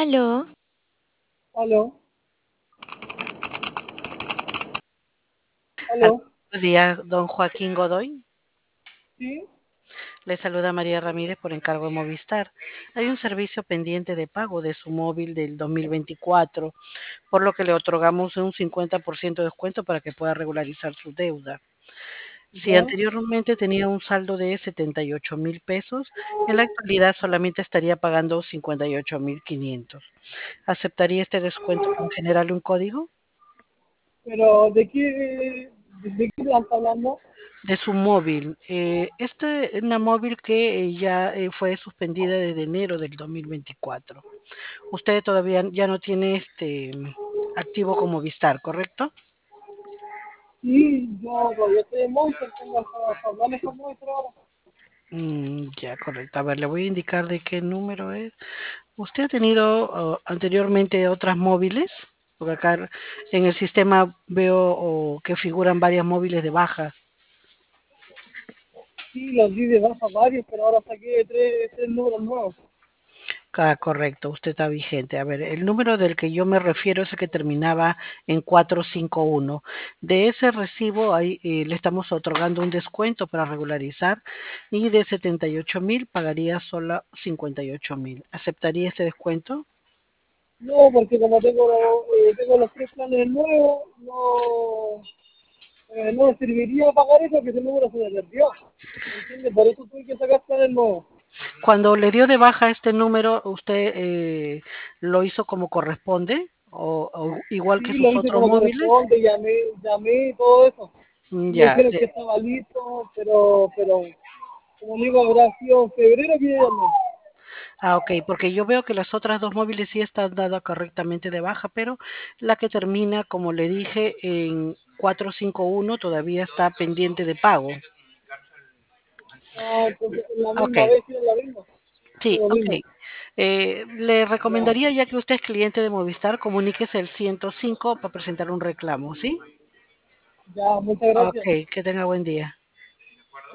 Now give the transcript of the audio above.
Aló, Aló, Aló, aló, buenos días, don Joaquín Godoy. sí, Le saluda María Ramírez por encargo de Movistar. Hay un servicio pendiente de pago de su móvil del 2024, por lo que le otorgamos un 50% de descuento para que pueda regularizar su deuda. Si ya, anteriormente tenía un saldo de 78.000 pesos, en la actualidad solamente estaría pagando 58.500. ¿Aceptaría este descuento con generarle un código? pero ¿de qué plan está hablando? De su móvil. Esta es una móvil que ya fue suspendida desde enero del 2024. Usted todavía ya no tiene activo como Vistar, ¿correcto? Sí, yo todavía estoy en Movistar, tengo hasta planes con Movistar ahora. Ya, correcto. A ver, le voy a indicar de qué número es. ¿Usted ha tenido anteriormente otras móviles? Porque acá en el sistema veo que figuran varias móviles de baja. Sí, los di de baja varios, pero ahora saqué tres números nuevos. Ah, correcto, usted está vigente. A ver, el número del que yo me refiero es el que terminaba en 451. De ese recibo ahí, le estamos otorgando un descuento para regularizar y de 78.000 pagaría solo 58.000. ¿Aceptaría este descuento? No, porque como tengo los tres planes nuevos, no me serviría pagar eso, que ese número se me perdió. ¿Me entiendes? Por eso tuve que sacar planes nuevos. Cuando le dio de baja este número, ¿usted lo hizo como corresponde o igual que Sí, lo sus hice otros como móviles? corresponde, llamé y todo eso. Y me Ya, dijeron que estaba listo, pero como digo, habrá sido en febrero que yo llamé. Ok, porque yo veo que las otras dos móviles sí están dadas correctamente de baja, pero la que termina, como le dije, en 451 todavía está pendiente de pago. Ah, entonces la Ok, misma vez, sí, la misma. Sí, sí, lo ok. mismo. Le Ya, recomendaría, ya que usted es cliente de Movistar, comuníquese al 105 para presentar un reclamo, ¿sí? ya, muchas Ok, gracias. que tenga buen día.